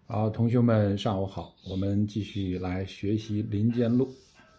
好，同学们上午好，我们继续来学习《林间录》。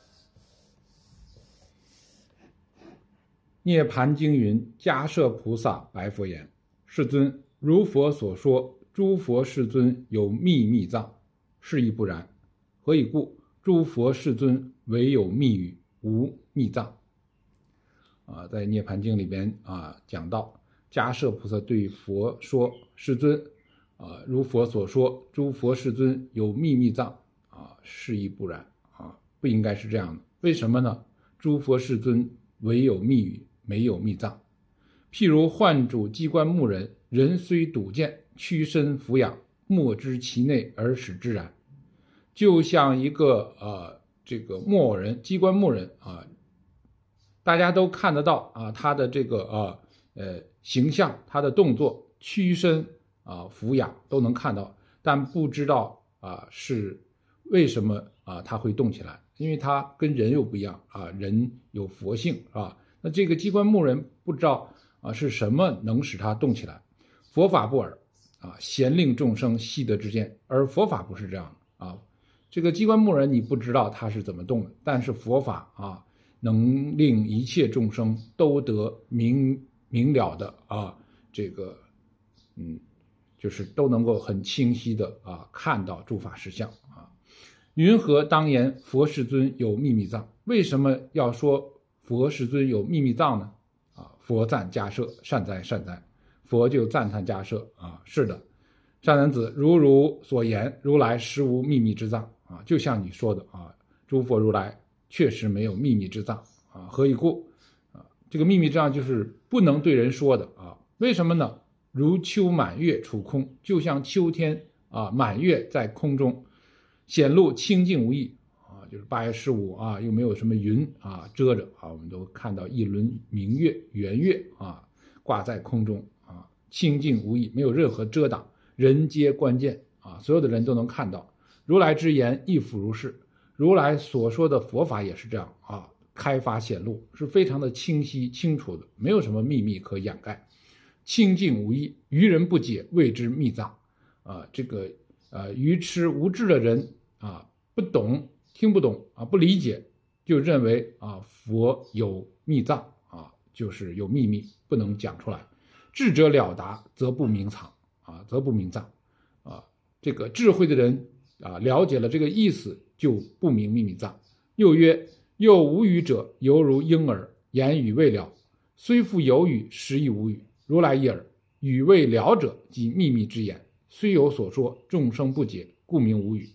涅盘经云：迦摄菩萨白佛言：世尊，如佛所说，诸佛世尊有秘密藏，是亦不然。何以故？诸佛世尊唯有密语，无密藏。在涅盘经里边讲到，迦摄菩萨对佛说：世尊，如佛所说，诸佛世尊有秘密藏，是亦不然，不应该是这样的。为什么呢？诸佛世尊唯有密语，没有密藏。譬如幻主机关木人，人虽睹见，屈身俯仰，莫知其内而使之然。就像一个这个木偶人，机关木人大家都看得到他的这个形象，他的动作，屈身俯仰都能看到，但不知道是为什么他会动起来，因为他跟人又不一样人有佛性那这个机关木人不知道是什么能使他动起来。佛法不尔咸令众生悉得之见，而佛法不是这样的这个机关木人你不知道他是怎么动的，但是佛法能令一切众生都得明了的这个就是都能够很清晰的看到诸法实相云何当言佛世尊有秘密藏？为什么要说佛世尊有秘密藏呢？佛赞迦摄，善哉善哉。佛就赞叹迦摄是的，善男子，如所言，如来实无秘密之藏就像你说的诸佛如来确实没有秘密之藏何以故？这个秘密之藏就是不能对人说的为什么呢？如秋满月处空，就像秋天满月在空中，显露清净无异就是8月15又没有什么云遮着我们都看到一轮明月圆月挂在空中清净无异，没有任何遮挡，人皆观见所有的人都能看到。如来之言亦复如是，如来所说的佛法也是这样开发显露，是非常的清晰清楚的，没有什么秘密可掩盖，清净无异，愚人不解，谓之密藏这个愚痴无知的人不懂，听不懂不理解，就认为佛有密藏就是有秘密不能讲出来。智者了达，则不明藏则不明藏这个智慧的人了解了这个意思，就不明秘密藏。又曰：又无语者，犹如婴儿，言语未了，虽复有语，实亦无语。如来一耳，语未了者，即秘密之言，虽有所说，众生不解，故名无语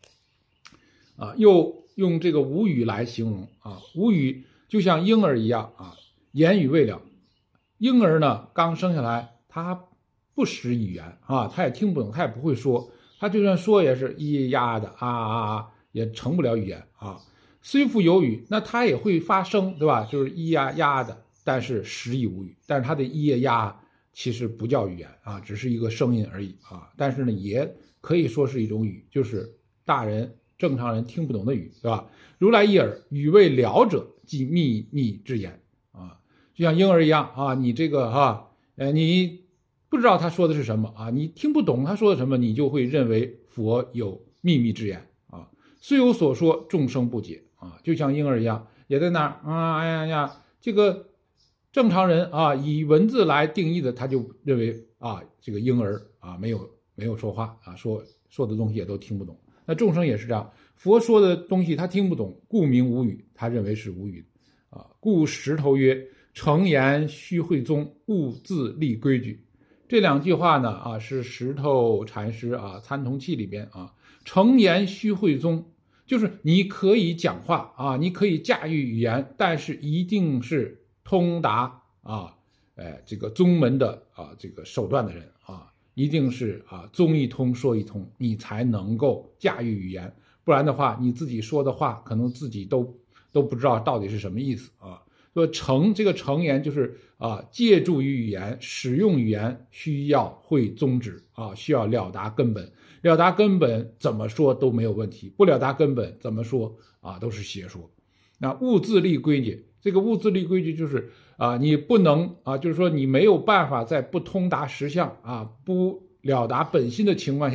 又用这个无语来形容无语就像婴儿一样言语未了。婴儿呢，刚生下来，他不识语言他也听不懂，他也不会说，他就算说也是咿呀的也成不了语言虽复有语，那他也会发声，对吧？就是咿呀呀的，但是实亦无语。但是他的咿呀呀其实不叫语言只是一个声音而已但是呢，也可以说是一种语，就是大人正常人听不懂的语，对吧？如来一耳，语未了者，即秘密之言就像婴儿一样你这个你不知道他说的是什么你听不懂他说的什么，你就会认为佛有秘密之言虽有所说，众生不解就像婴儿一样，也在那儿这个正常人以文字来定义的，他就认为这个婴儿没有说话说的东西也都听不懂。那众生也是这样，佛说的东西他听不懂，故名无语，他认为是无语故石头曰：诚言须慧宗，勿自立规矩。这两句话呢是石头禅师参同契里边诚言须慧宗，就是你可以讲话你可以驾驭语言，但是一定是通达这个宗门的这个手段的人一定是宗一通说一通，你才能够驾驭语言，不然的话你自己说的话可能自己都不知道到底是什么意思说这个诚言就是借助于语言，使用语言需要会宗旨需要了达根本，了达根本怎么说都没有问题，不了达根本怎么说都是邪说。那勿自立规矩，这个勿自立规矩就是你不能就是说你没有办法在不通达实相不了达本心的情况下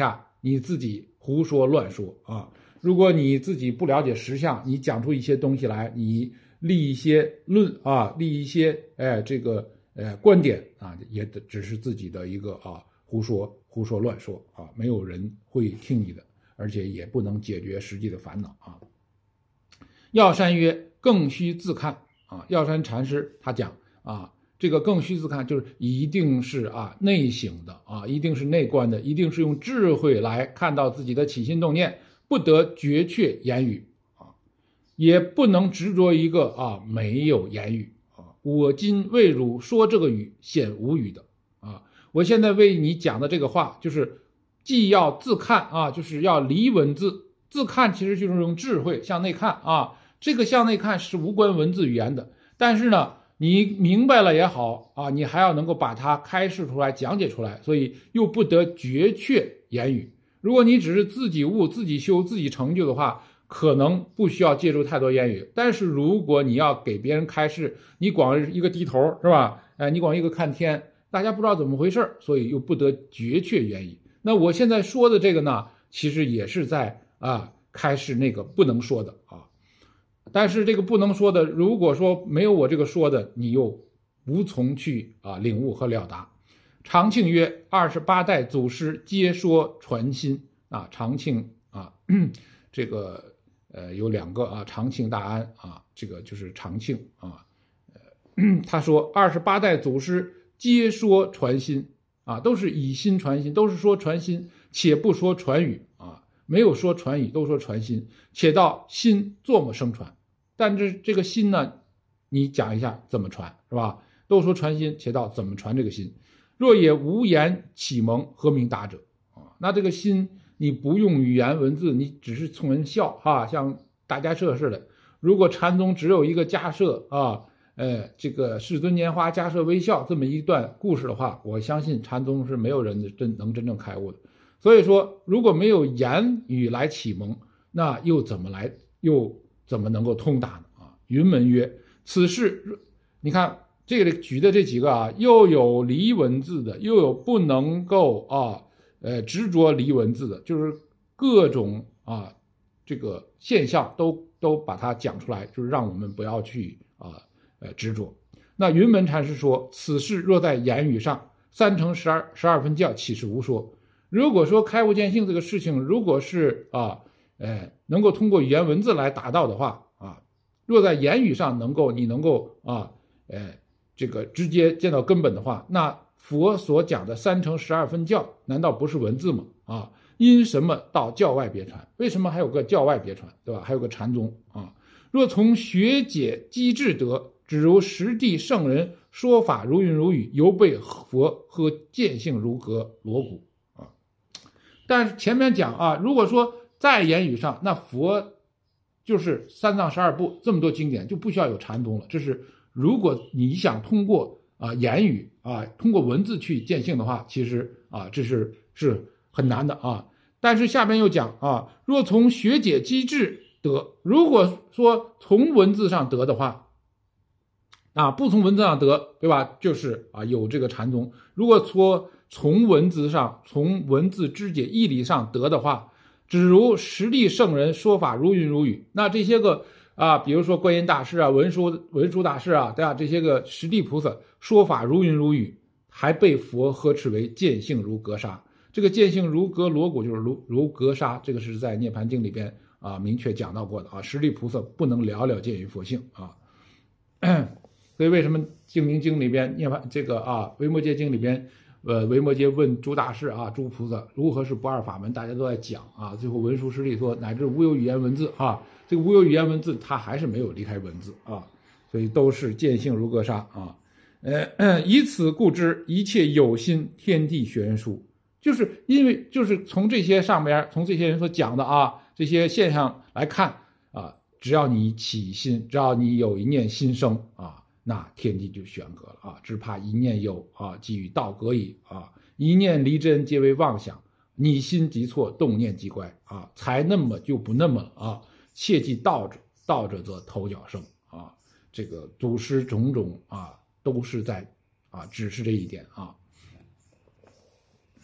你自己胡说乱说啊。如果你自己不了解实相，你讲出一些东西来，你立一些论啊，立一些观点啊，也只是自己的一个胡说乱说啊，没有人会听你的，而且也不能解决实际的烦恼啊。药山曰：更须自看啊。药山禅师他讲啊，这个更须自看就是一定是内省的啊，一定是内观的，一定是用智慧来看到自己的起心动念，不得决却言语啊，也不能执着一个没有言语啊。我今为汝说这个语，显无语的啊。我现在为你讲的这个话，就是既要自看啊，就是要离文字，自看其实就是用智慧向内看啊。这个向内看是无关文字语言的，但是呢，你明白了也好啊，你还要能够把它开示出来、讲解出来，所以又不得决却言语。如果你只是自己悟、自己修、自己成就的话，可能不需要借助太多言语。但是如果你要给别人开示，你光一个低头是吧？你光一个看天，大家不知道怎么回事，所以又不得决却言语。那我现在说的这个呢，其实也是在开示那个不能说的啊。但是这个不能说的，如果说没有我这个说的，你又无从去领悟和了达。长庆曰：28代祖师皆说传心啊。长庆这个有2个长庆大安这个就是长庆他说28代祖师皆说传心都是以心传心，都是说传心，且不说传语没有说传语，都说传心，且到心作么生传。但这个心呢，你讲一下怎么传是吧？都说传心，且到怎么传这个心。若也无言启蒙，何名达者那这个心你不用语言文字，你只是冲人笑像大家社似的。如果禅宗只有一个迦摄这个世尊拈花迦摄微笑这么一段故事的话，我相信禅宗是没有人能真正开悟的。所以说，如果没有言语来启蒙，那又怎么能够通达呢云门曰：此事，你看这个举的这几个又有离文字的，又有不能够执着离文字的，就是各种这个现象都把它讲出来，就是让我们不要去执着。那云门禅师说：此事若在言语上，3乘12分教，岂是无说？如果说开悟见性这个事情，如果是能够通过语言文字来达到的话若在言语上你能够这个直接见到根本的话，那佛所讲的3乘12分教难道不是文字吗因什么到教外别传？为什么还有个教外别传，对吧？还有个禅宗若从学解机智得，只如实地圣人说法如云如雨，犹被佛和见性如隔锣鼓但是前面讲如果说在言语上，那佛就是3藏12部这么多经典，就不需要有禅宗了。这是如果你想通过言语通过文字去见性的话，其实这是很难的但是下边又讲若从学解机智得，如果说从文字上得的话不从文字上得，对吧？就是有这个禅宗。如果说从文字上，从文字知解义理上得的话，只如实地圣人说法如云如雨。那这些个比如说观音大师文殊大师对吧？这些个实地菩萨说法如云如雨，还被佛呵斥为见性如格杀。这个见性如隔锣鼓，就是如格杀，这个是在涅盘经里边明确讲到过的实地菩萨不能了了见于佛性所以为什么净明经里边涅盘这个维摩诘经里边维摩诘问诸大士诸菩萨如何是不二法门，大家都在讲最后文殊师利说乃至无有语言文字这个无有语言文字他还是没有离开文字所以都是见性如格杀以此故知一切有心天地学人殊，就是因为就是从这些上边从这些人所讲的这些现象来看只要你起心，只要你有一念心生那天地就悬隔了只怕一念有即与道隔矣一念离真皆为妄想，你心即错，动念即乖才那么就不那么了切记道者则头角生这个祖师种种都是在指示这一点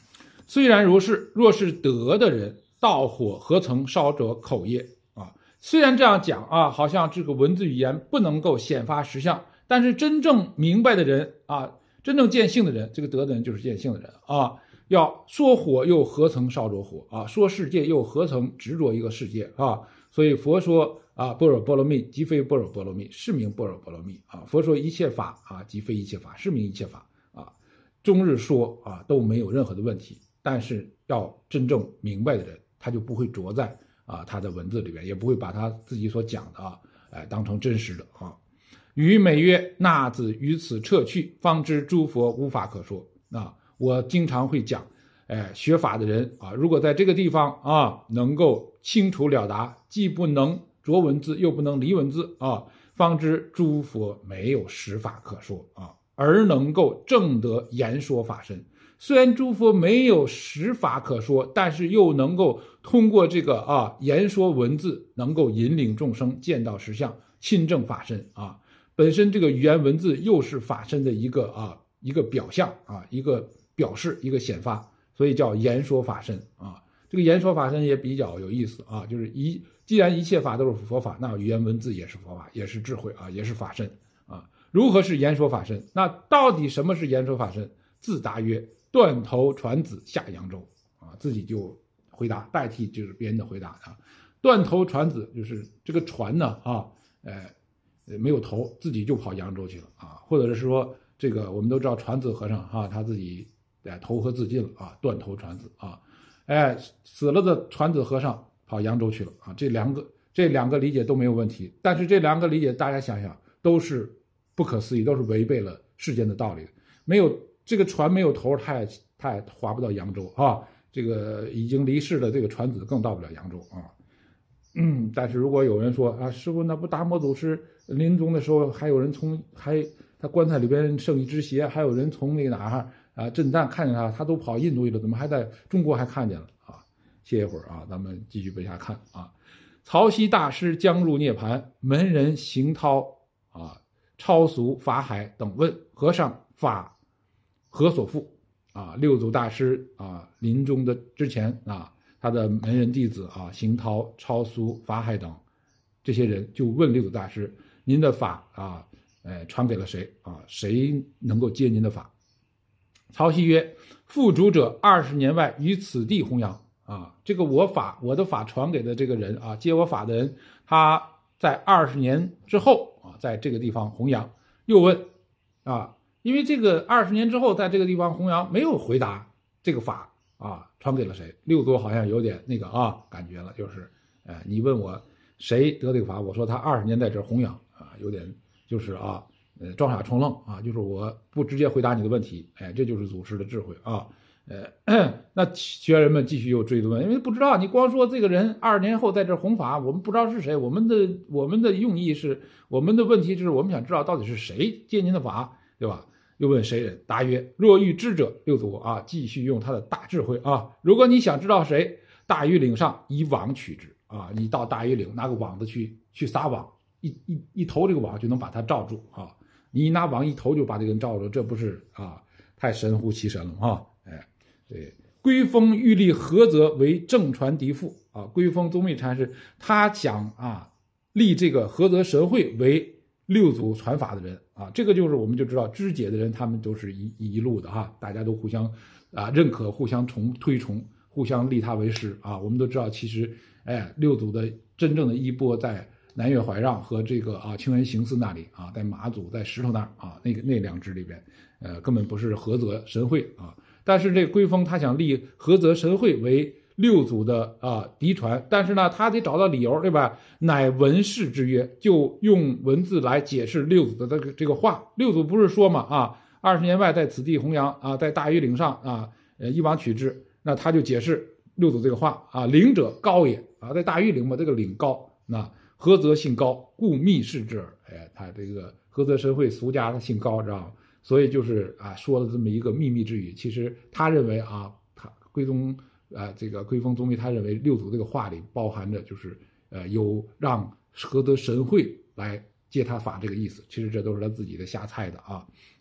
虽然如是，若是得的人，盗火何曾烧着口业啊？虽然这样讲啊，好像这个文字语言不能够显发实相，但是真正明白的人啊，真正见性的人，这个得的人就是见性的人啊。要说火又何曾烧着火啊？说世界又何曾执着一个世界啊？所以佛说啊，般若波罗蜜即非般若波罗蜜，是名般若波罗蜜啊。佛说一切法啊，即非一切法，是名一切法啊。终日说啊都没有任何的问题，但是要真正明白的人，他就不会着在啊他的文字里边，也不会把他自己所讲的当成真实的啊。于美曰：那子于此撤去，方知诸佛无法可说啊。我经常会讲，学法的人啊，如果在这个地方啊能够清楚了达，既不能着文字，又不能离文字啊，方知诸佛没有实法可说啊，而能够证得言说法身。虽然诸佛没有实法可说，但是又能够通过这个言说文字，能够引领众生见到实相，亲证法身啊。本身这个语言文字又是法身的一个表象啊，一个表示，一个显发，所以叫言说法身啊。这个言说法身也比较有意思啊，就是既然一切法都是佛法，那语言文字也是佛法，也是智慧啊，也是法身啊。如何是言说法身？那到底什么是言说法身？自答曰：断头传子下扬州啊，自己就回答，代替就是别人的回答啊。断头传子就是这个船呢没有头，自己就跑扬州去了啊，或者是说这个我们都知道传子和尚他自己投河自尽了啊，断头传子啊，死了的传子和尚跑扬州去了啊，这两个理解都没有问题，但是这两个理解大家想想都是不可思议，都是违背了世间的道理的。没有这个船没有头，他也划不到扬州啊，这个已经离世的这个传子更到不了扬州啊。但是如果有人说啊，师父那不达摩祖师临终的时候，还有人他棺材里边剩一只鞋，还有人从那个哪震旦看见他都跑印度去了，怎么还在中国还看见了啊？歇一会儿啊，咱们继续往下看啊。曹溪大师将入涅槃，门人行涛超俗法海等问和尚法何所复啊？六祖大师临终的之前他的门人弟子行涛、超俗、法海等这些人就问六祖大师：您的法传给了谁啊？谁能够接您的法？曹溪曰：付主者20年外于此地弘扬啊。这个我的法传给的这个人接我法的人，他在20年之后在这个地方弘扬。又问因为这个20年之后在这个地方弘扬，没有回答这个法传给了谁？六祖好像有点那个感觉了，就是你问我谁得这个法，我说他20年在这弘扬有点就是装傻充愣就是我不直接回答你的问题，这就是祖师的智慧那学员们继续又追问，因为不知道你光说这个人20年后在这弘法，我们不知道是谁，我们的用意是，我们的问题就是我们想知道到底是谁接您的法，对吧？又问谁人？答曰：若欲知者，六祖继续用他的大智慧如果你想知道谁，大庾岭上以网取之你到大庾岭拿个网子去撒网，一投这个网就能把它罩住你一拿网一投就把这个人罩住，这不是太神乎其神了吗？对，归峰欲立菏泽为正传嫡父归峰宗密禅师他想立这个菏泽神会为六祖传法的人这个就是我们就知道知解的人，他们都是一路的大家都互相认可，互相推崇，互相立他为师我们都知道，其实六祖的真正的衣钵在南岳怀让和这个清源行思那里在马祖在石头那儿那两支里边根本不是菏泽神会但是这归峰他想立菏泽神会为六祖的嫡传，但是呢他得找到理由，对吧？乃文士之曰，就用文字来解释六祖的这个话。六祖不是说嘛20年外在此地弘扬在大庾岭上一网取之，那他就解释六祖这个话岭者高也在大庾岭嘛，这个岭高，那菏泽姓高，故密士之耳。他这个菏泽神会俗家他姓高，知道吗？所以就是说了这么一个秘密之语。其实他认为他归宗这个归峰宗密他认为六祖这个话里包含着就是有让菏泽神会来接他法这个意思。其实这都是他自己的瞎猜的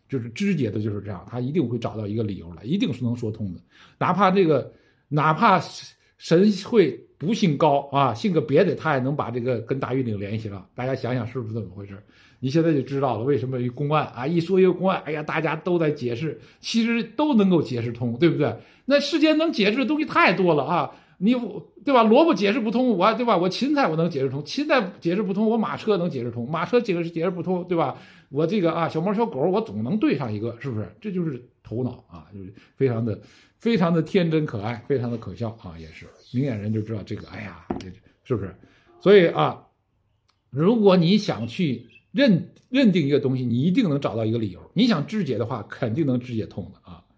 就是知解的就是这样，他一定会找到一个理由来，一定是能说通的。哪怕神会不姓高啊，姓个别的，他也能把这个跟大禹岭联系上。大家想想是不是这么回事？你现在就知道了为什么一公案啊，一说一个公案，哎呀，大家都在解释，其实都能够解释通，对不对？那世间能解释的东西太多了啊，你对吧？萝卜解释不通，对吧？我芹菜我能解释通，芹菜解释不通，我马车能解释通，马车解释不通，对吧？我这个小猫小狗，我总能对上一个，是不是？这就是头脑啊，就是非常的天真可爱，非常的可笑啊，也是明眼人就知道这个，哎呀，是不是？所以啊，如果你想去认定一个东西，你一定能找到一个理由。你想知解的话，肯定能知解通的啊。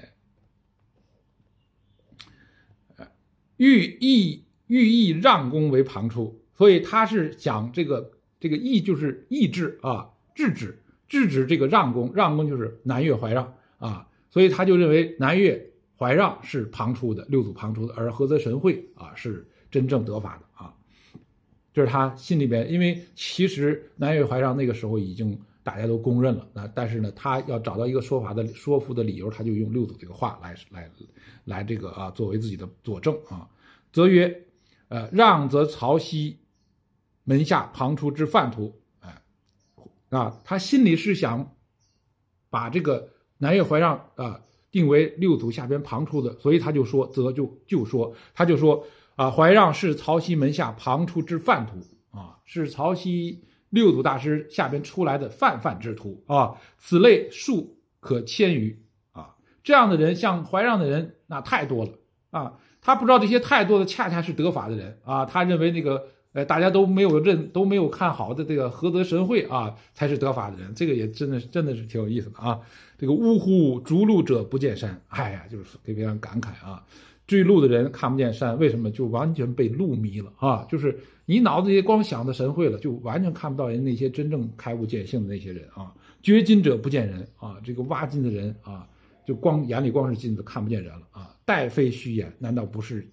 寓意让公为旁出，所以他是讲这个意就是意志啊，制止这个让公就是南越怀让啊，所以他就认为南越怀让是旁出的，六祖旁出的，而菏泽神会啊是真正得法的啊。这是他心里边，因为其实南越怀让那个时候已经大家都公认了，但是呢，他要找到一个说服的理由，他就用六祖这个话来这个作为自己的佐证啊。则曰，让则曹溪门下旁出之范图，他心里是想把这个南越怀让定为六祖下边旁出的，所以他就说，他就说怀让是曹溪门下旁出之范图啊，是曹溪六祖大师下边出来的范之徒啊，此类数可千余啊。这样的人，像怀让的人那太多了啊。他不知道这些太多的恰恰是得法的人啊，他认为那个大家都没有看好的这个菏泽神会啊才是得法的人，这个也真的是挺有意思的啊。这个呜呼，逐鹿者不见山，哎呀，就是非常感慨啊。追鹿的人看不见山，为什么？就完全被鹿迷了啊！就是你脑子里光想着神会了，就完全看不到人那些真正开悟见性的那些人啊。掘金者不见人啊，这个挖金的人啊，就眼里光是金子，看不见人了啊。殆非虚言，难道不是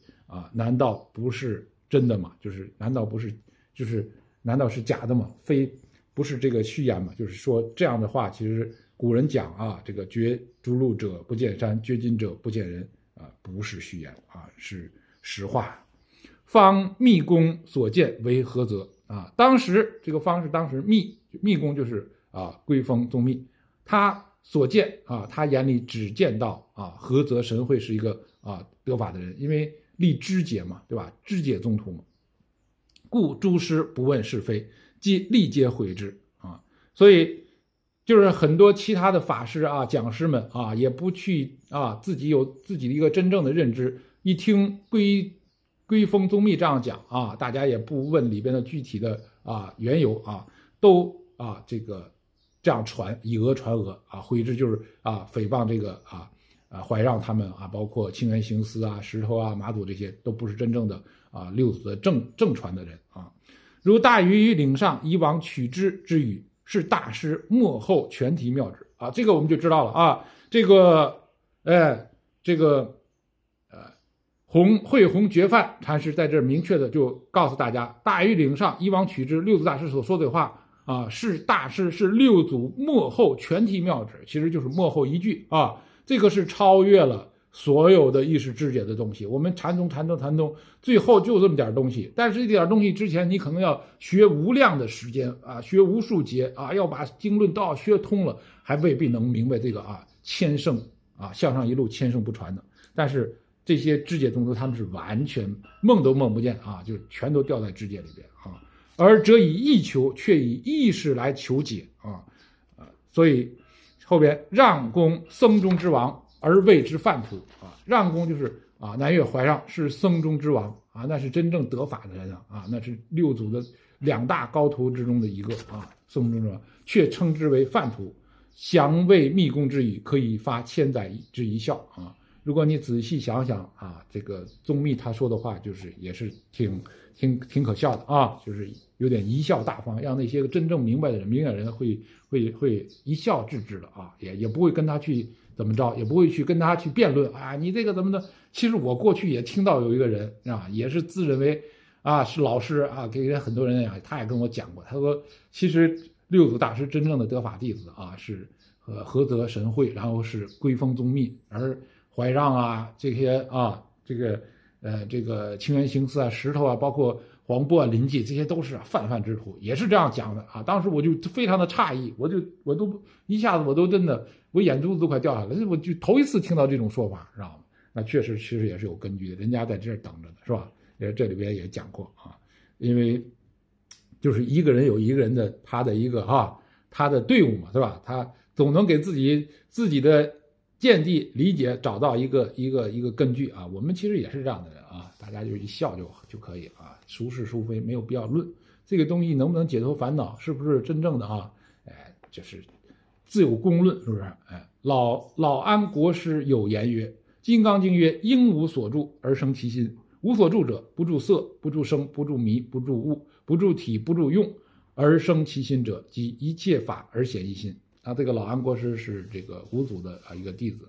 真的吗？就是难道是假的吗？不是这个虚言吗？就是说这样的话，其实古人讲啊，这个掘逐鹿者不见山，掘金者不见人啊，不是虚言啊，是实话。方密公所见为菏泽啊，当时这个方是当时密公就是归封宗密，他所见啊，他眼里只见到菏泽神会是一个得法的人，因为立知解嘛，对吧？知解宗徒嘛，故诸师不问是非，即立皆毁之啊。所以就是很多其他的法师讲师们也不去自己有自己的一个真正的认知，一听归封宗密这样讲大家也不问里边的具体的缘由都这样传，以讹传讹毁之，就是诽谤这个怀让他们包括清源行思石头马祖，这些都不是真正的六祖的正传的人如大禹于岭上以往取之之语，是大师幕后全题妙旨这个我们就知道了慧弘觉范禅师在这明确的就告诉大家，大禹岭上以往取之，六祖大师所说的话是大师，是六祖幕后全题妙旨，其实就是幕后一句这个是超越了所有的意识知解的东西。我们禅宗最后就这么点东西，但是这点东西之前你可能要学无量的时间学无数节要把经论都要学通了，还未必能明白这个千圣向上一路千圣不传的。但是这些知解宗徒他们是完全梦都梦不见就全都掉在知解里边而则以意求，却以意识来求解所以后边让公僧中之王而谓之范图让公就是南岳怀让是僧中之王那是真正得法的人那是六祖的两大高徒之中的一个僧中之王，却称之为范图，详为密公之语，可以发千载之一笑如果你仔细想想这个宗密他说的话，就是也是挺可笑的就是有点贻笑大方，让那些真正明白的人、明眼人会一笑置之的也不会跟他去怎么着，也不会去跟他去辩论你这个怎么的。其实我过去也听到有一个人也是自认为是老师给人很多人他也跟我讲过，他说其实六祖大师真正的得法弟子是合则神会，然后是归封宗密，而怀让啊这些啊这个清源行司啊石头啊，包括黄渤啊林记，这些都是泛泛之徒，也是这样讲的啊。当时我就非常的诧异，我都一下子我都真的我眼珠子都快掉下来，我就头一次听到这种说法，知道吗？那确实其实也是有根据的，人家在这儿等着呢，是吧？这里边也讲过啊，因为就是一个人有一个人的他的一个他的队伍嘛，是吧？他总能给自己的见地理解找到一个根据啊。我们其实也是这样的人啊，大家就一笑就可以啊，孰是孰非没有必要论。这个东西能不能解脱烦恼，是不是真正的就是自有公论，是不是？老安国师有言曰：“金刚经曰，应无所住而生其心。无所住者，不住色，不住声，不住迷，不住物，不住体，不住用，而生其心者，即一切法而显一心。”这个老安国师是这个五祖的一个弟子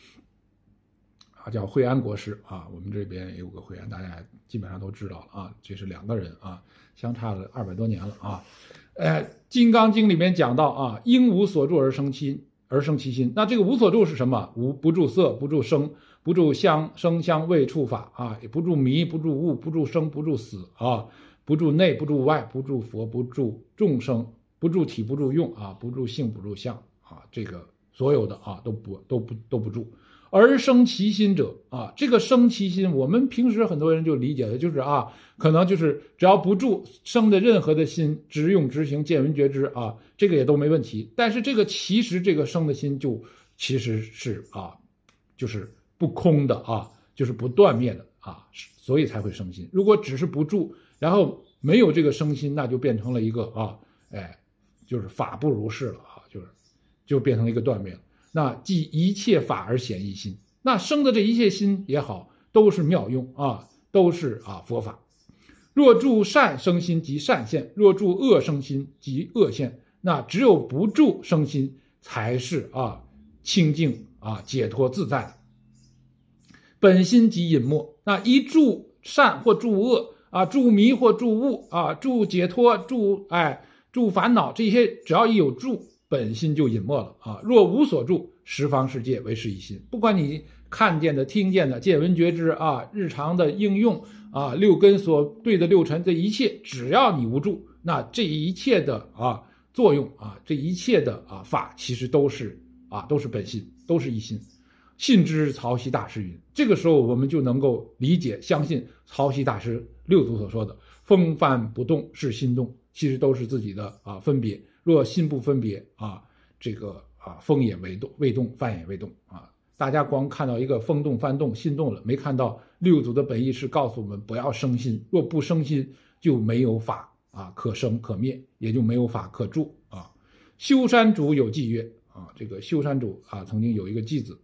叫惠安国师啊。我们这边也有个惠安，大家基本上都知道了啊。这是2个人啊，相差了200多年了啊。金刚经里面讲到应无所住而生其心。那这个无所住是什么？不住色，不住声，不住声香味触法也不住迷，不住物，不住生，不住死不住内，不住外，不住佛，不住众生，不住体，不住用不住性，不住相这个所有的都不住。而生其心者这个生其心，我们平时很多人就理解的就是可能就是只要不住生的任何的心，直用直行，见闻觉知这个也都没问题。但是这个其实这个生的心就其实是就是不空的就是不断灭的所以才会生心。如果只是不住，然后没有这个生心，那就变成了一个就是法不如是了就变成了一个断灭了。那即一切法而显一心，那生的这一切心也好，都是妙用都是佛法。若住善生心即善现，若住恶生心即恶现。那只有不住生心，才是清净解脱自在的。本心即隐没。那一住善或住恶住迷或住悟住解脱住烦恼，这些只要一有住，本心就隐没了若无所住，十方世界为是一心。不管你看见的、听见的、见闻觉知日常的应用六根所对的六尘，这一切只要你无住，那这一切的作用这一切的法，其实都是本心，都是一心。信之曹溪大师云。这个时候我们就能够理解相信曹溪大师六祖所说的风帆不动是心动，其实都是自己的分别。若心不分别这个风也未动，帆也未动大家光看到一个风动帆动心动了，没看到六祖的本意是告诉我们不要生心，若不生心就没有法可生可灭，也就没有法可住修山主有偈曰这个修山主曾经有一个偈子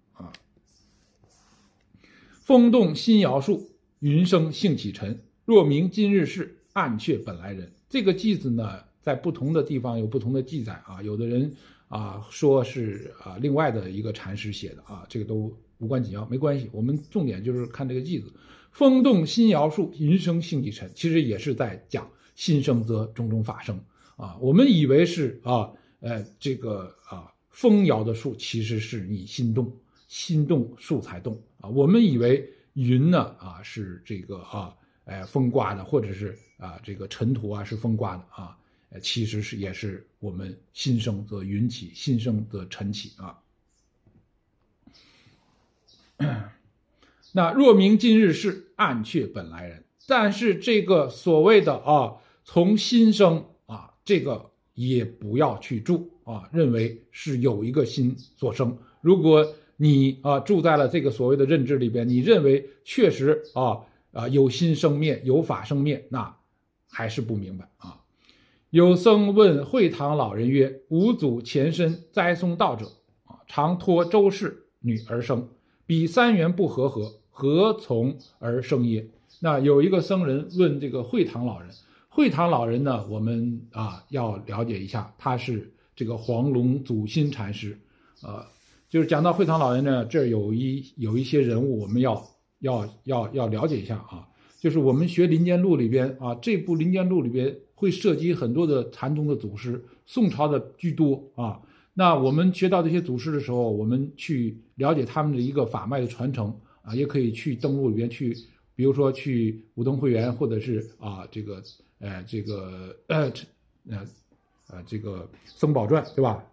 风动心摇树，云生性起尘。若明今日事，暗却本来人。这个偈子呢，在不同的地方有不同的记载有的人说是另外的一个禅师写的这个都无关紧要，没关系。我们重点就是看这个偈子，风动心摇树，云生性起尘，其实也是在讲心生则种种法生我们以为是这个风摇的树，其实是你心动，心动树才动我们以为云呢是这个风刮的，或者是这个尘土是风刮的其实也是我们心生则云起，心生则尘起那若明今日事，暗却本来人。但是这个所谓的从心生这个也不要去住认为是有一个心所生。如果你住在了这个所谓的认知里边，你认为确实有心生灭，有法生灭，那还是不明白有僧问惠堂老人曰：五祖前身栽松道者常托周氏女而生，彼三缘不和合，何从而生耶？那有一个僧人问这个惠堂老人，惠堂老人呢，我们要了解一下，他是这个黄龙祖心禅师就是讲到惠堂老人呢，这有一些人物我们要了解一下就是我们学《林间录》里边这部《林间录》里边会涉及很多的禅宗的祖师，宋朝的居多那我们学到这些祖师的时候，我们去了解他们的一个法脉的传承啊，也可以去登录里边去，比如说去武登会员，或者是啊这个这个僧宝传，对吧？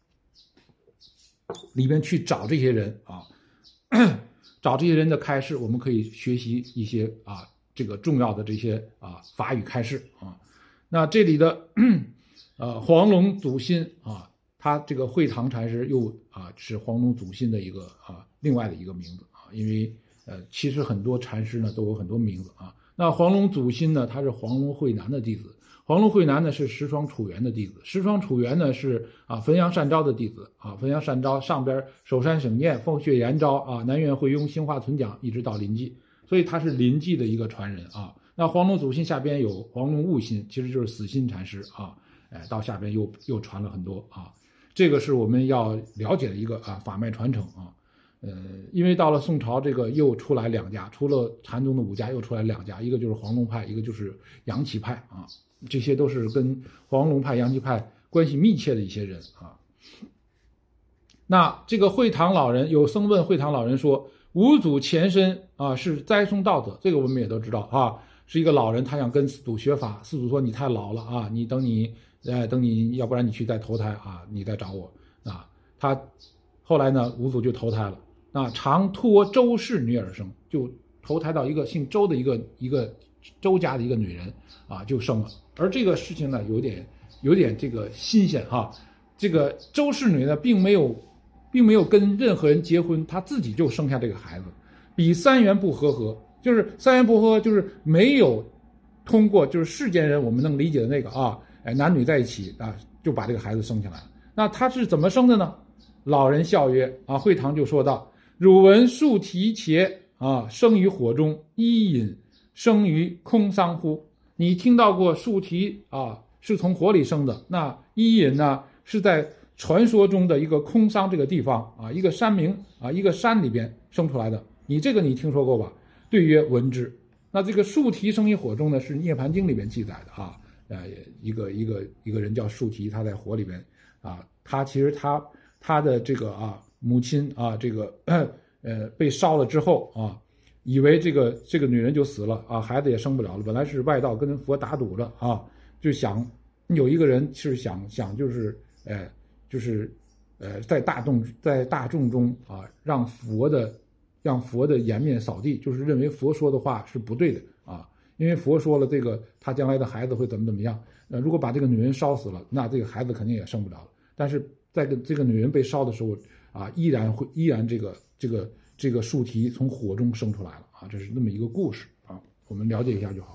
里边去找这些人啊，找这些人的开示，我们可以学习一些啊这个重要的这些啊法语开示啊。那这里的黄龙祖心啊，他这个慧堂禅师又是黄龙祖心的一个另外的一个名字啊，因为其实很多禅师呢都有很多名字啊。那黄龙祖心呢，他是黄龙慧南的弟子。黄龙慧南呢是石窗楚元的弟子，石窗楚元呢是汾阳善昭的弟子啊。汾阳善昭上边首山省念、凤穴延昭啊、南苑慧雍、兴化存讲，一直到临济，所以他是临济的一个传人啊。那黄龙祖心下边有黄龙悟心，其实就是死心禅师啊。到下边又传了很多啊。这个是我们要了解的一个法脉传承啊。因为到了宋朝，这个又出来两家，除了禅宗的五家，又出来两家，一个就是黄龙派，一个就是杨岐派啊。这些都是跟黄龙派、杨岐派关系密切的一些人啊。那这个慧堂老人有僧问慧堂老人说，五祖前身是栽松道德，这个我们也都知道啊，是一个老人，他想跟四祖学法，四祖说你太老了啊，你等你要不然你去再投胎啊，你再找我啊。他后来呢，五祖就投胎了，常托周氏女儿生，就投胎到一个姓周的一个周家的一个女人啊，就生了。而这个事情呢，有点这个新鲜哈。这个周氏女呢，并没有跟任何人结婚，她自己就生下这个孩子，比三元不和，就是三元不和，就是没有通过就是世间人我们能理解的那个男女在一起就把这个孩子生下来了。那他是怎么生的呢？老人笑曰慧堂就说道：汝闻树提茄生于火中，伊尹生于空桑乎？你听到过树提是从火里生的，那伊尹呢是在传说中的一个空桑这个地方一个山名一个山里边生出来的，你听说过吧？对曰闻之。那这个树提生于火中呢，是《涅盘经》里面记载的一个人叫树提，他在火里边他其实他的这个母亲这个被烧了之后以为这个女人就死了孩子也生不了了，本来是外道跟佛打赌的就想有一个人是想就是在大众中让佛的颜面扫地，就是认为佛说的话是不对的因为佛说了这个他将来的孩子会怎么样，如果把这个女人烧死了，那这个孩子肯定也生不了了。但是在这个女人被烧的时候依然这个树提从火中生出来了这是那么一个故事我们了解一下就好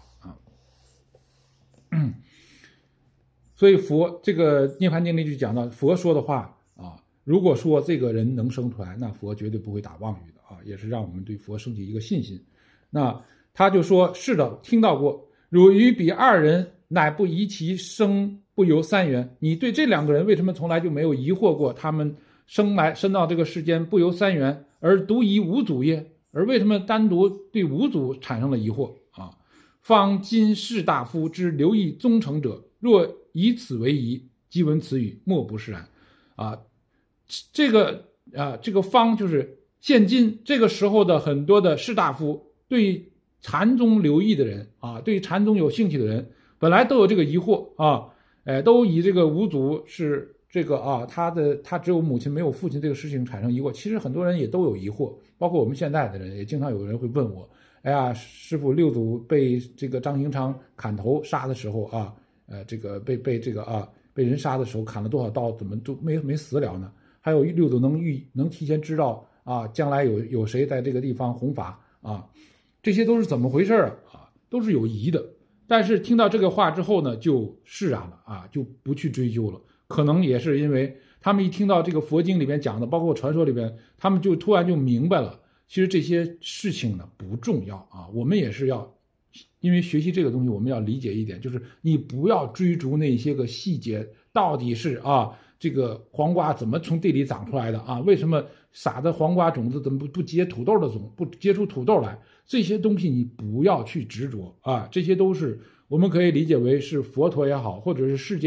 所以佛这个《涅盘经》里就讲到，佛说的话如果说这个人能生出来，那佛绝对不会打妄语的也是让我们对佛升起一个信心。那他就说是的，听到过，汝于彼二人乃不疑其生不由三元。你对这两个人为什么从来就没有疑惑过他们生到这个世间不由三元，而独疑五祖耶？而为什么单独对五祖产生了疑惑方今士大夫之留意宗成者，若以此为疑，即闻此语，莫不是然这个方就是现今这个时候的很多的士大夫，对禅宗留意的人对禅宗有兴趣的人，本来都有这个疑惑都以这个五祖是这个他只有母亲没有父亲这个事情产生疑惑。其实很多人也都有疑惑，包括我们现在的人也经常有人会问我，哎呀，师父，六祖被这个张行昌砍头杀的时候这个被这个被人杀的时候砍了多少刀，怎么都没死了呢？还有六祖能提前知道将来有谁在这个地方弘法这些都是怎么回事都是有疑的。但是听到这个话之后呢，就释然了就不去追究了。可能也是因为他们一听到这个佛经里面讲的，包括传说里边，他们就突然就明白了，其实这些事情呢不重要我们也是要，因为学习这个东西，我们要理解一点，就是你不要追逐那些个细节，到底是这个黄瓜怎么从地里长出来的为什么撒的黄瓜种子怎么不结土豆的种，不结出土豆来？这些东西你不要去执着这些都是我们可以理解为是佛陀也好，或者是世间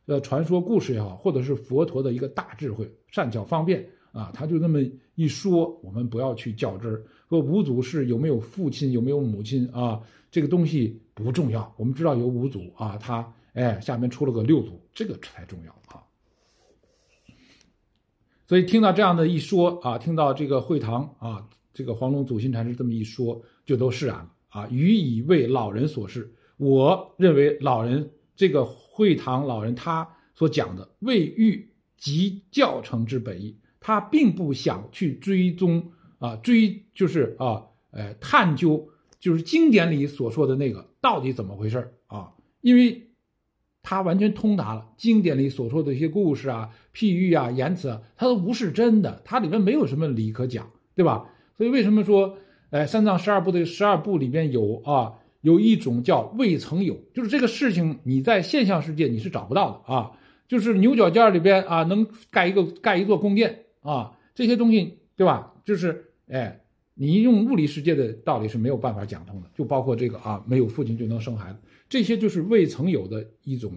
传说故事也好，或者是佛陀的一个大智慧，善巧方便啊，他就那么一说，我们不要去较真儿。说五祖是有没有父亲，有没有母亲啊，这个东西不重要。我们知道有五祖啊，他下面出了个六祖，这个才重要啊。所以听到这样的一说啊，听到这个会堂啊，这个黄龙祖心禅师这么一说，就都释然了啊。予以为老人所示，我认为老人这个会堂老人他所讲的未欲即教成之本意，他并不想去追踪啊，探究，就是经典里所说的那个到底怎么回事啊？因为他完全通达了经典里所说的一些故事啊、譬喻啊、言辞啊，它都不是真的，它里面没有什么理可讲，对吧？所以为什么说，三藏12部的12部里边有一种叫未曾有，就是这个事情你在现象世界你是找不到的啊，就是牛角尖里边啊能盖一座宫殿啊，这些东西对吧？就是你用物理世界的道理是没有办法讲通的，就包括这个啊，没有父亲就能生孩子，这些就是未曾有的一种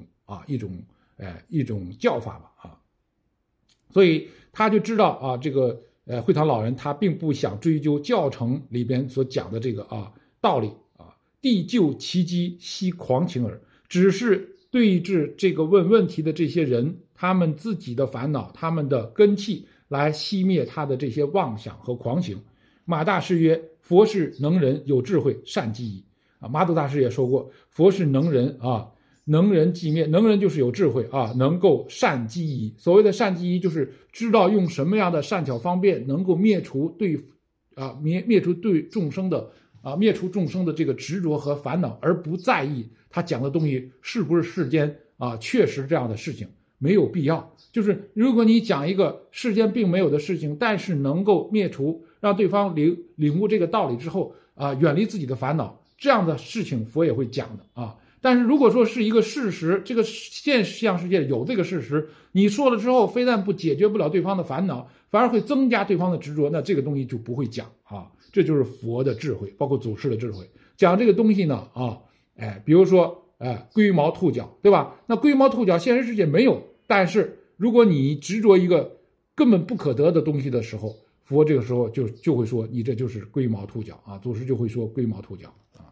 教法吧啊，所以他就知道啊，这个会堂老人他并不想追究教程里边所讲的这个道理啊，地就其机息狂情耳，只是对治这个问问题的这些人，他们自己的烦恼，他们的根气来熄灭他的这些妄想和狂情。马大师曰：佛是能人，有智慧，善积矣。马祖大师也说过，佛是能人啊，能人寂灭，能人就是有智慧啊，能够善积矣。所谓的善积矣，就是知道用什么样的善巧方便，能够灭除对众生的这个执着和烦恼，而不在意他讲的东西是不是世间确实这样的事情，没有必要。就是如果你讲一个世间并没有的事情，但是能够灭除，让对方领悟这个道理之后远离自己的烦恼，这样的事情佛也会讲的啊。但是如果说是一个事实，这个现象世界有这个事实，你说了之后非但不解决不了对方的烦恼，反而会增加对方的执着，那这个东西就不会讲啊。这就是佛的智慧，包括祖师的智慧。讲这个东西呢比如说龟毛兔角，对吧？那龟毛兔角现实世界没有，但是如果你执着一个根本不可得的东西的时候，佛这个时候就会说你这就是龟毛兔角啊，祖师就会说龟毛兔角啊，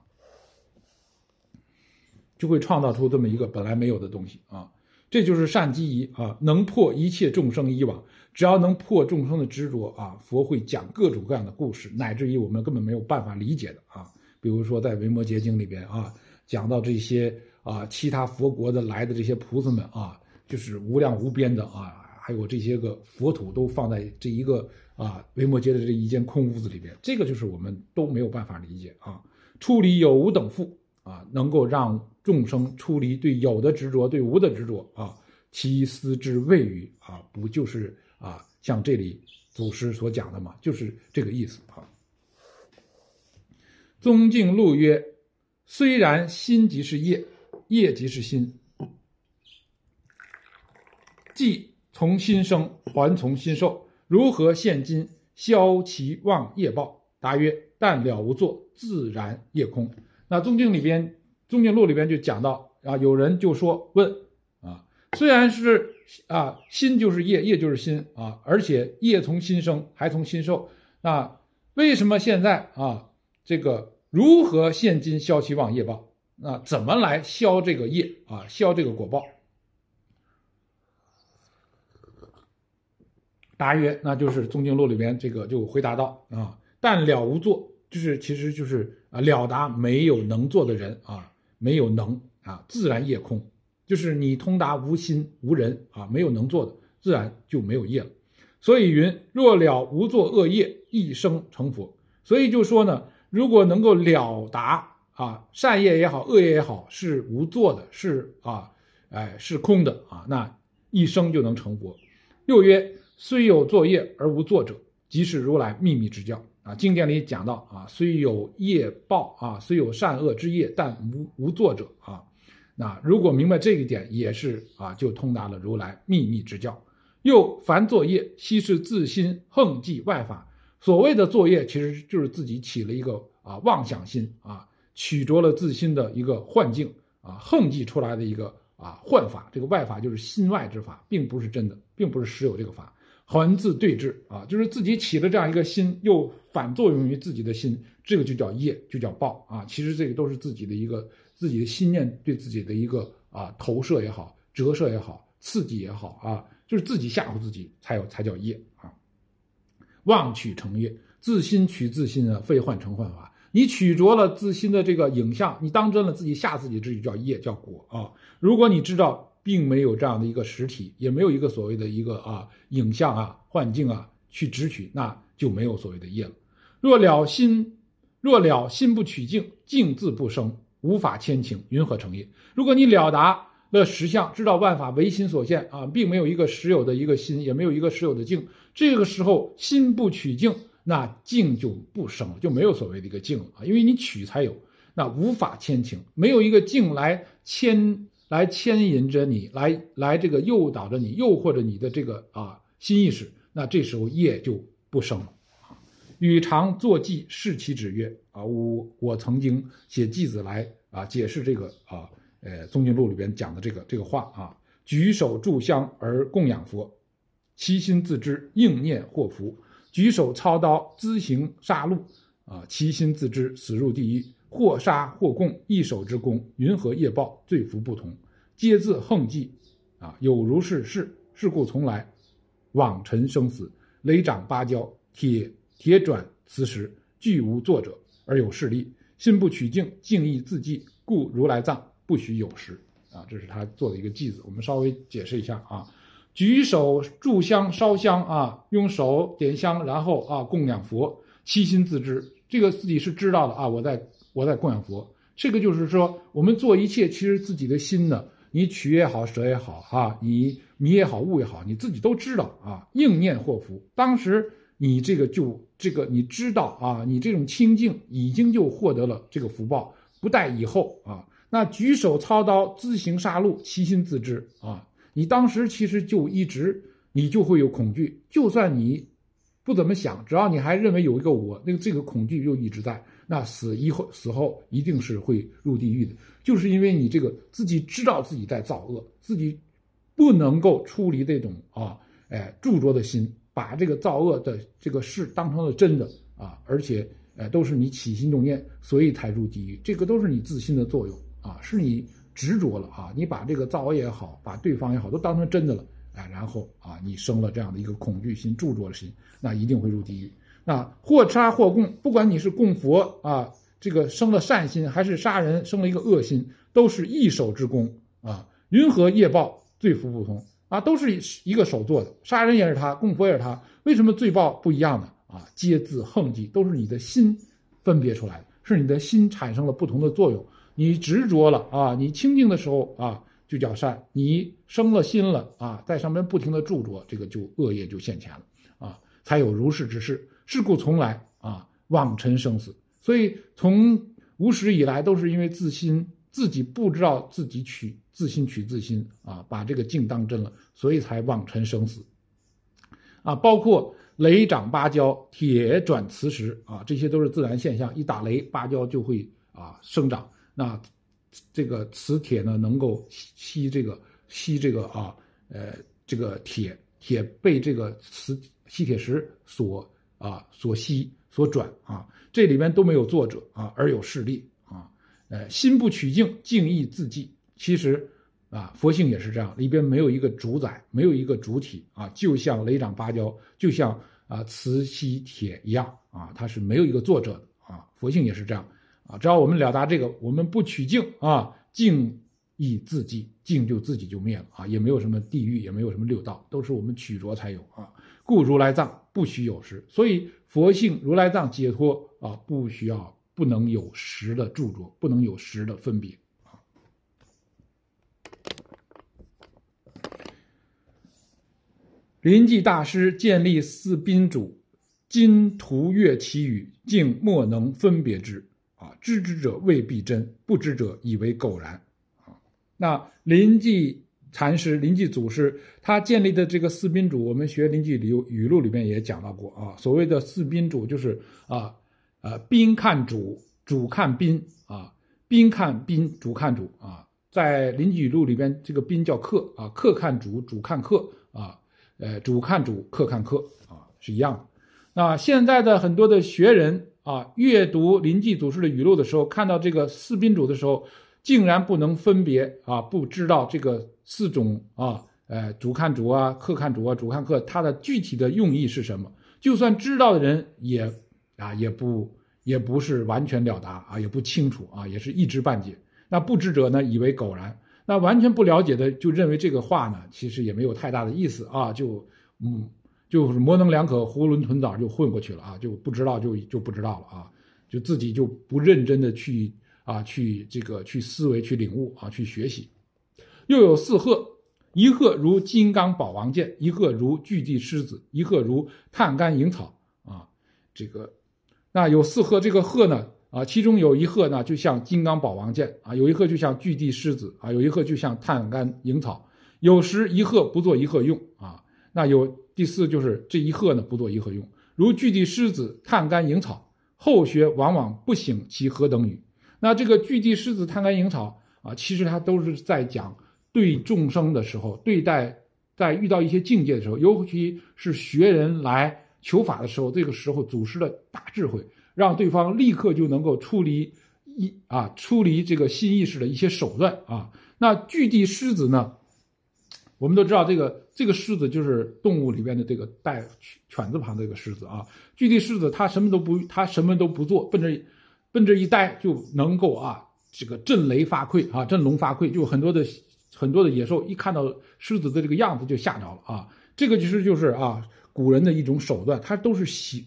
就会创造出这么一个本来没有的东西啊。这就是善积疑啊，能破一切众生以往，只要能破众生的执着啊，佛会讲各种各样的故事，乃至于我们根本没有办法理解的啊。比如说在《维摩诘经》里边讲到这些其他佛国的来的这些菩萨们就是无量无边的还有这些个佛土都放在这一个维摩诘的这一间空屋子里边，这个就是我们都没有办法理解啊。出离有无等父能够让众生出离对有的执着，对无的执着其思之谓语不就是像这里祖师所讲的嘛，就是这个意思宗镜录曰：虽然心即是业，业即是心，即从心生，还从心受，如何现今消其妄业报？答曰：但了无作，自然业空。那宗镜录里边就讲到有人就说问虽然是心就是业，业就是心而且业从心生，还从心受，那为什么现在这个如何现今消其妄业报？那怎么来消这个业消这个果报？答曰，那就是宗镜录里边这个就回答到但了无作，其实就是了达没有能做的人没有能自然业空，就是你通达无心无人没有能做的，自然就没有业了。所以云：若了无作恶业，一生成佛。所以就说呢，如果能够了达善业也好，恶业也好，是无作的，是空的那一生就能成佛。又曰：虽有作业而无作者，即是如来秘密之教经典里讲到虽有业报虽有善恶之业，但无作者那如果明白这一点，也是就通达了如来秘密之教。又凡作业，悉是自心横计外法。所谓的作业，其实就是自己起了一个妄想心取着了自心的一个幻境横计出来的一个幻法，这个外法就是心外之法，并不是真的，并不是实有这个法。环自对治就是自己起了这样一个心，又反作用于自己的心，这个就叫业，就叫报其实这个都是自己的心念对自己的一个投射也好，折射也好，刺激也好就是自己吓唬自己才叫业妄取成业，自心取自心非幻成幻法。你取着了自心的这个影像，你当真了自己吓自己，这就叫业，叫果如果你知道并没有这样的一个实体，也没有一个所谓的一个影像幻境去执取，那就没有所谓的业了。若了心不取境，境自不生，无法牵情，云何成业？如果你了达了实相，知道万法唯心所现并没有一个实有的一个心，也没有一个实有的境，这个时候心不取境，那境就不生了，就没有所谓的一个境了因为你取才有，那无法牵情，没有一个境来牵引着你，来这个诱导着你，诱惑着你的这个心意识，那这时候业就不生了禹常作记释其旨曰我曾经写记子来解释这个宗经录里边讲的这个话举手炷香而供养佛，其心自知，应念祸福。举手操刀，滋行杀戮其心自知，死入地狱。或杀或供，一手之功，云何业报，罪福不同，皆自横计有如是事，是故从来枉尘生死，雷掌芭蕉，铁转磁石，俱无作者而有势力，心不取境，境亦自寂，故如来藏不许有时这是他做的一个偈子，我们稍微解释一下举手炷香烧香用手点香，然后供养佛，其心自知，这个自己是知道的我在供养佛。这个就是说我们做一切，其实自己的心呢，你取也好，舍也好你迷也好，悟也好，你自己都知道应念祸福。当时你这个你知道你这种清净已经就获得了这个福报，不待以后那举手操刀，滋行杀戮，其心自知你当时其实就你就会有恐惧，就算你不怎么想，只要你还认为有一个我，这个恐惧就一直在，那死后一定是会入地狱的，就是因为你这个自己知道自己在造恶，自己不能够出离这种著着的心，把这个造恶的这个事当成了真的而且都是你起心动念，所以才入地狱，这个都是你自心的作用是你执着了你把这个造恶也好，把对方也好，都当成真的了然后你生了这样的一个恐惧心、著着的心，那一定会入地狱。那或杀或供，不管你是供佛这个生了善心，还是杀人生了一个恶心，都是一手之功云何业报，罪福不同都是一个手做的，杀人也是他，供佛也是他，为什么罪报不一样呢皆自横计，都是你的心分别出来的，是你的心产生了不同的作用。你执着了你清净的时候就叫善，你生了心了在上面不停的著着，这个就恶业就现前了才有如是之事。是故从来妄尘生死，所以从无始以来都是因为自己不知道自己自心取自心把这个境当真了，所以才妄尘生死包括雷长芭蕉，铁转磁石这些都是自然现象，一打雷芭蕉就会生长，那这个磁铁呢能够吸这个铁被这个吸铁石所吸所转这里边都没有作者而有势力心不取境，境亦自寂。其实佛性也是这样，里边没有一个主宰，没有一个主体就像雷长芭蕉，就像磁吸铁一样它是没有一个作者的佛性也是这样只要我们了达这个，我们不取境境亦自寂，境就自己就灭了也没有什么地狱，也没有什么六道，都是我们取着才有故如来藏不许有时，所以佛性如来藏解脱不能有时的著着，不能有时的分别临济大师建立四宾主，今图阅其语，竟莫能分别之知之者未必真，不知者以为苟然那临济禅师、临济祖师他建立的这个四宾主，我们学临济语录里面也讲到过所谓的四宾主就是宾看主，主看宾宾看宾，主看主在《临济语录》里边，这个宾叫客啊，客看主，主看客啊，主看主，客看客啊，是一样的。那现在的很多的学人啊，阅读临济祖师的语录的时候，看到这个四宾主的时候，竟然不能分别啊，不知道这个4种啊，主看主啊，客看主啊，主看客，它的具体的用意是什么？就算知道的人也不是完全了达啊，也不清楚啊，也是一知半解。那不知者呢，以为苟然；那完全不了解的，就认为这个话呢，其实也没有太大的意思啊，就是模棱两可、囫囵吞枣就混过去了啊，就不知道就不知道了啊，就自己就不认真的去思维、去领悟啊，去学习。又有4鹤，一鹤如金刚宝王剑，一鹤如巨地狮子，一鹤如碳干蝇草啊。那有4鹤，这个鹤呢啊，其中有一鹤呢就像金刚宝王剑啊，有一鹤就像巨地狮子啊，有一鹤就像碳干蝇草。有时一鹤不作一鹤用啊。那有第4就是这一鹤呢不作一鹤用，如巨地狮子、碳干蝇草，后学往往不省其何等语。那这个巨地狮子、碳干蝇草啊，其实它都是在讲对众生的时候，在遇到一些境界的时候，尤其是学人来求法的时候，这个时候祖师的大智慧，让对方立刻就能够出离这个心意识的一些手段啊。那巨地狮子呢，我们都知道这个狮子就是动物里边的这个带犬字旁的这个狮子啊。巨地狮子它什么都不做，奔着一呆就能够啊这个震雷发聩啊，震聋发聩，就很多的野兽一看到狮子的这个样子就吓着了啊。这个其实就是啊古人的一种手段，它都是行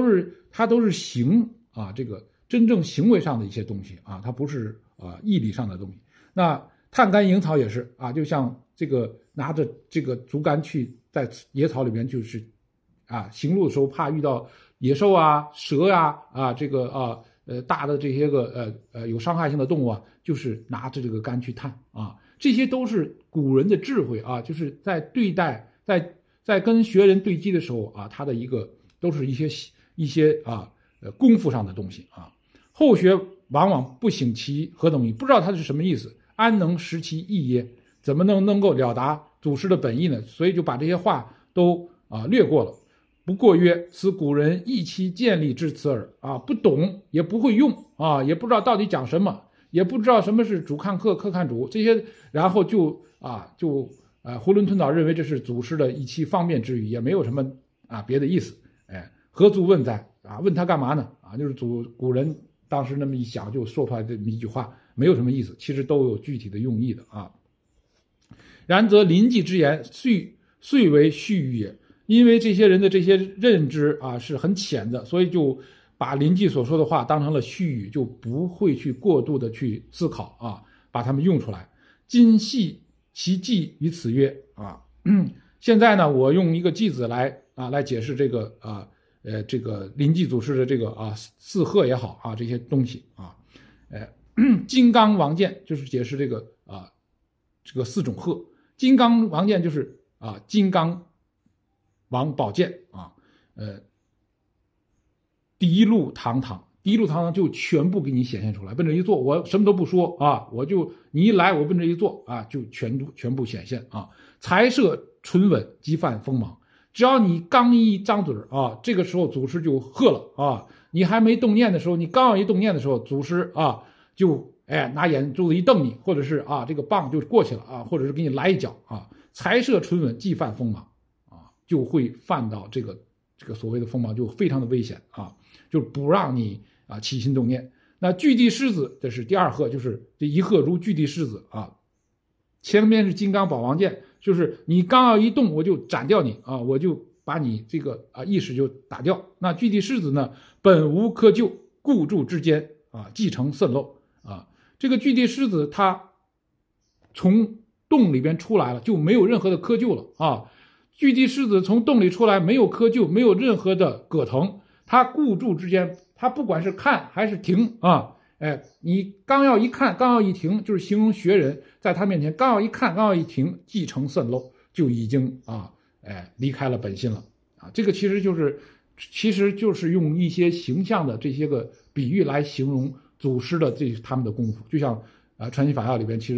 啊，这个真正行为上的一些东西啊，它不是义理上的东西。那碳干蝇草也是啊，就像这个拿着这个竹竿去在野草里面，就是啊行路的时候怕遇到野兽啊、蛇啊这个大的这些个有伤害性的动物啊，就是拿着这个竿去探啊，这些都是古人的智慧啊，就是在对待在跟学人对击的时候啊，他的都是一些功夫上的东西啊。后学往往不省其何等意，不知道它是什么意思，安能识其意耶？怎么能够了达祖师的本意呢？所以就把这些话都略过了。不过曰：此古人意其见立之词耳啊，不懂也不会用啊，也不知道到底讲什么，也不知道什么是主看客，客看主这些，然后就囫囵吞枣认为这是祖师的一期方便之语，也没有什么别的意思。何足问哉啊？问他干嘛呢？就是古人当时那么一想就说出来这么一句话，没有什么意思，其实都有具体的用意的啊。然则临济之言遂为虚语也，因为这些人的这些认知是很浅的，所以就把临济所说的话当成了虚语，就不会去过度的去思考把它们用出来。今系其记于此曰现在呢，我用一个句子来解释这个这个临济祖师的这个4鹤也好这些东西金刚王剑就是解释这个4种鹤。金刚王剑就是金刚王宝剑第一路堂堂就全部给你显现出来，奔着一坐，我什么都不说你一来我奔着一坐就全部显现财色唇吻激犯锋芒。只要你刚一张嘴这个时候祖师就喝了你还没动念的时候，你刚要一动念的时候，祖师就拿眼珠子一瞪你，或者是这个棒就过去了或者是给你来一脚财色唇吻既犯锋芒就会犯到这个所谓的锋芒，就非常的危险就不让你起心动念。那巨地狮子这是第2鹤，就是这一鹤如巨地狮子前面是金刚宝王剑，就是你刚要一动我就斩掉你我就把你这个意识就打掉。那巨地狮子呢，本无窠臼，固住之间既成渗漏这个巨地狮子它从洞里边出来了，就没有任何的窠臼了巨地狮子从洞里出来，没有窠臼，没有任何的葛藤，它固住之间，它不管是看还是停你刚要一看，刚要一停，就是形容学人在他面前刚要一看，刚要一停，既成渗漏，就已经离开了本心了这个其实就是用一些形象的这些个比喻来形容祖师的他们的功夫。就像传习法要里边，其实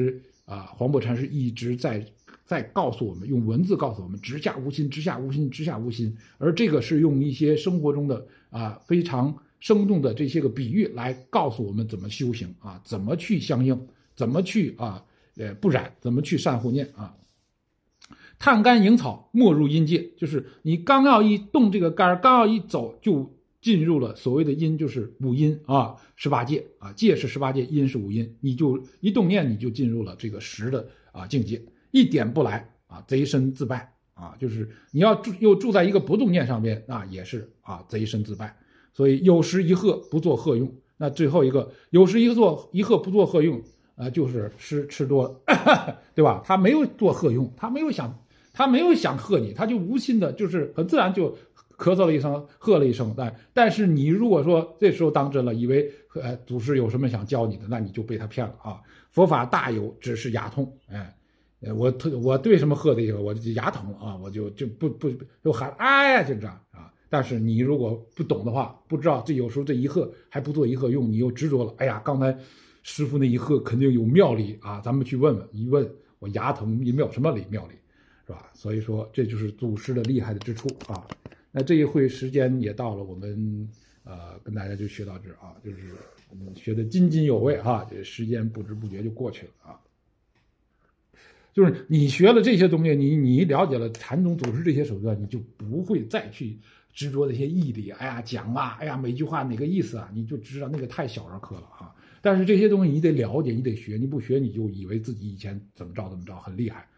黄檗禅师一直在告诉我们，用文字告诉我们直下无心，直下无心，直下无心。而这个是用一些生活中的非常生动的这些个比喻来告诉我们怎么修行怎么去相应，怎么去不染，怎么去善护念探竿引草，没入阴界，就是你刚要一动这个竿，刚要一走，就进入了所谓的阴，就是五阴18界界是18界，阴是五阴，你就一动念，你就进入了这个10的境界，一点不来贼身自败就是你要又住在一个不动念上边，那也是贼身自败。所以有时一鹤不作鹤用，那最后一个有时一鹤不作鹤用就是吃多了对吧？他没有做鹤用，他没有想喝你，他就无心的，就是很自然就咳嗽了一声，喝了一声。但是你如果说这时候当真了，以为祖师有什么想教你的，那你就被他骗了佛法大有，只是牙痛。我为什么喝的一个，我就牙疼我就不喊哎呀，就这样但是你如果不懂的话，不知道这有时候这一喝还不做一喝用，你又执着了。哎呀，刚才师父那一喝肯定有妙理咱们去问问，一问我牙疼也没有什么妙理，是吧？所以说这就是祖师的厉害的之处那这一会时间也到了，我们跟大家就学到这就是学的津津有味这时间不知不觉就过去了就是你学了这些东西，你了解了禅宗祖师这些手段，你就不会再去执着那些义理，哎呀讲哎呀每句话哪个意思你就知道那个太小儿科了但是这些东西你得了解，你得学，你不学你就以为自己以前怎么着很厉害